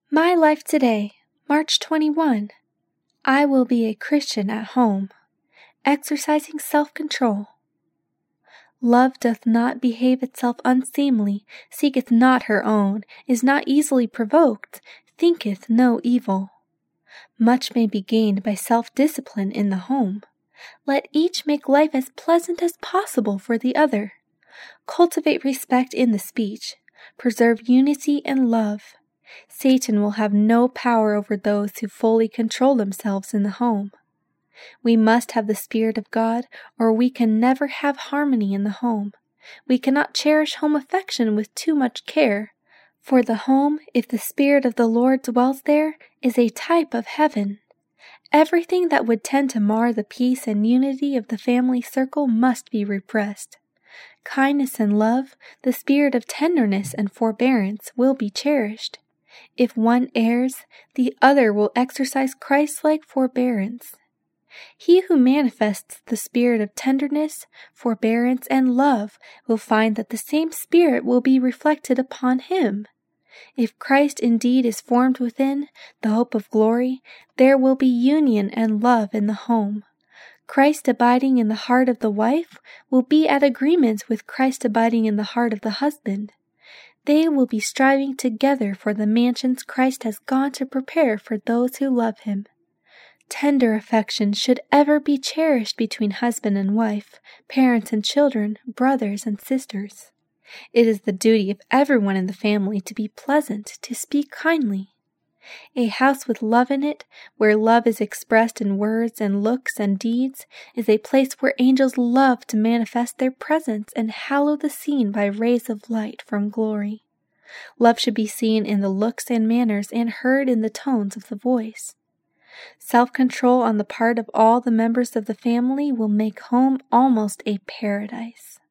My life today, March 21. I will be a Christian at home, exercising self-control. Love doth not behave itself unseemly, seeketh not her own, is not easily provoked, thinketh no evil. Much may be gained by self-discipline in the home. Let each make life as pleasant as possible for the other. Cultivate respect in the speech. Preserve unity and love. Satan will have no power over those who fully control themselves in the home. We must have the Spirit of God, or we can never have harmony in the home. We cannot cherish home affection with too much care, for the home, if the Spirit of the Lord dwells there, is a type of heaven. Everything that would tend to mar the peace and unity of the family circle must be repressed. Kindness and love, the spirit of tenderness and forbearance will be cherished. If one errs, the other will exercise Christ-like forbearance. He who manifests the spirit of tenderness, forbearance, and love will find that the same spirit will be reflected upon him. If Christ indeed is formed within, the hope of glory, there will be union and love in the home. Christ abiding in the heart of the wife will be at agreement with Christ abiding in the heart of the husband. They will be striving together for the mansions Christ has gone to prepare for those who love him. Tender affection should ever be cherished between husband and wife, parents and children, brothers and sisters. It is the duty of everyone in the family to be pleasant, to speak kindly. A house with love in it, where love is expressed in words and looks and deeds, is a place where angels love to manifest their presence and hallow the scene by rays of light from glory. Love should be seen in the looks and manners and heard in the tones of the voice. Self-control on the part of all the members of the family will make home almost a paradise.